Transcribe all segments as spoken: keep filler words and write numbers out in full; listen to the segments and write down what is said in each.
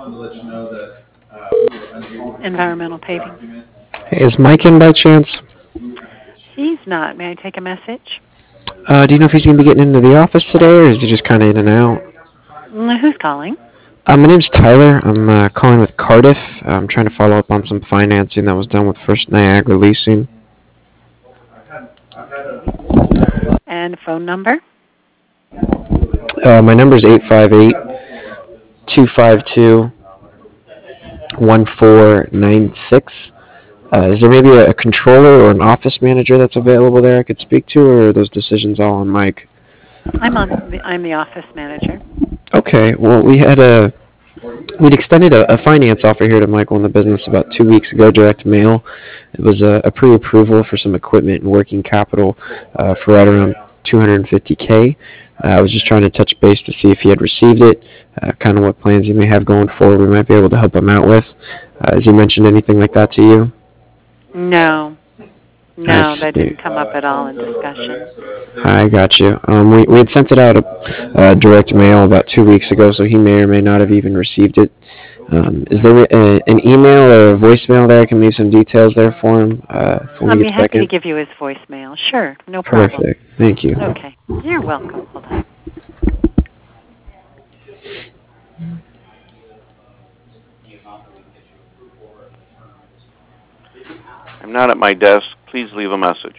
Environmental paving. Hey, is Mike in by chance? He's not. May I take a message? Uh, do you know if he's going to be getting into the office today, or is he just kind of in and out? Mm, Who's calling? Uh, my name's Tyler. I'm uh, calling with Cardiff. I'm trying to follow up on some financing that was done with First Niagara Leasing. And phone number? Uh, my number is eight five eight, two five two, one four nine six. Uh, is there maybe a, a controller or an office manager that's available there I could speak to, or are those decisions all on Mike? I'm on. The, I'm the office manager. Okay, well, we had a we'd extended a, a finance offer here to Michael in the business about two weeks ago, direct mail. It was a, a pre-approval for some equipment and working capital uh, for right around two hundred fifty K. Uh, I was just trying to touch base to see if he had received it, uh, kind of what plans he may have going forward we might be able to help him out with. Uh, has he mentioned anything like that to you? No. I No, that see. didn't come up at all in discussion. I got you. Um, we, we had sent it out a, uh, direct mail about two weeks ago, so he may or may not have even received it. Um, is there a, an email or a voicemail there? I can leave some details there for him uh, when I'll he be gets back happy to in. give you his voicemail. Sure, no problem. Perfect. Thank you. Okay. You're welcome. Hold on. I'm not at my desk. Please leave a message.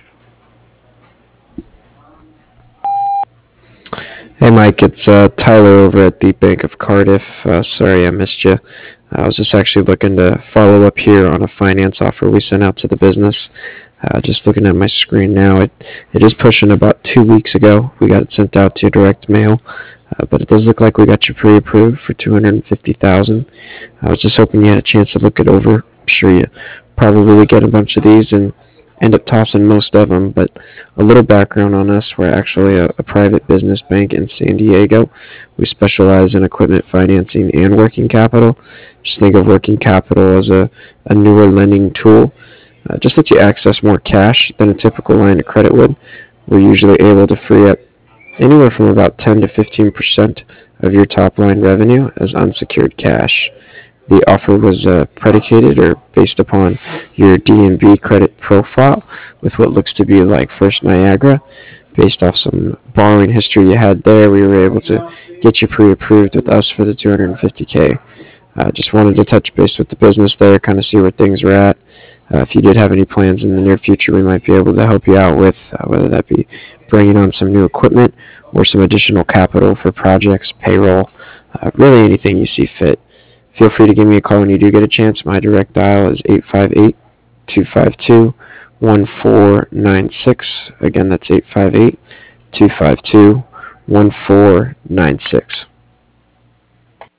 Hey, Mike. It's uh, Tyler over at the Bank of Cardiff. Uh, sorry I missed you. I was just actually looking to follow up here on a finance offer we sent out to the business. Uh, just looking at my screen now, it, it is pushing about two weeks ago. We got it sent out to direct mail, uh, but it does look like we got you pre-approved for two hundred fifty thousand dollars. I was just hoping you had a chance to look it over. I'm sure you probably would get a bunch of these and end up tossing most of them, but a little background on us. We're actually a, a private business bank in San Diego. We specialize in equipment financing and working capital. Just think of working capital as a, a newer lending tool. Uh, just lets you access more cash than a typical line of credit would. We're usually able to free up anywhere from about ten to fifteen percent of your top line revenue as unsecured cash. The offer was uh, predicated or based upon your D and B credit profile with what looks to be like First Niagara. Based off some borrowing history you had there, we were able to get you pre-approved with us for the two hundred fifty K. Uh, just wanted to touch base with the business there, kind of see where things are at. Uh, if you did have any plans in the near future, we might be able to help you out with, uh, whether that be bringing on some new equipment or some additional capital for projects, payroll, uh, really anything you see fit. Feel free to give me a call when you do get a chance. My direct dial is eight five eight, two five two, one four nine six. Again, that's eight five eight, two five two, one four nine six.